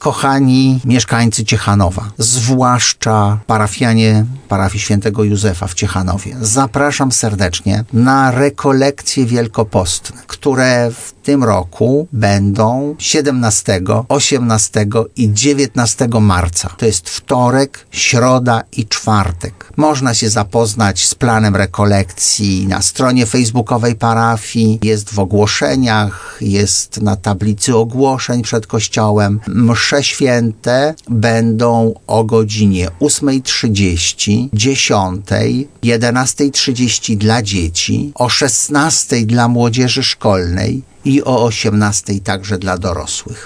Kochani mieszkańcy Ciechanowa, zwłaszcza parafianie parafii Świętego Józefa w Ciechanowie, zapraszam serdecznie na rekolekcje wielkopostne, które w tym roku będą 17, 18 i 19 marca. To jest wtorek, środa i czwartek. Można się zapoznać z planem rekolekcji na stronie facebookowej parafii, jest w ogłoszeniach, jest na tablicy ogłoszeń przed kościołem. Msze święte będą o godzinie 8:30, 10:00, 11:30 dla dzieci, o 16:00 dla młodzieży szkolnej i o 18:00 także dla dorosłych.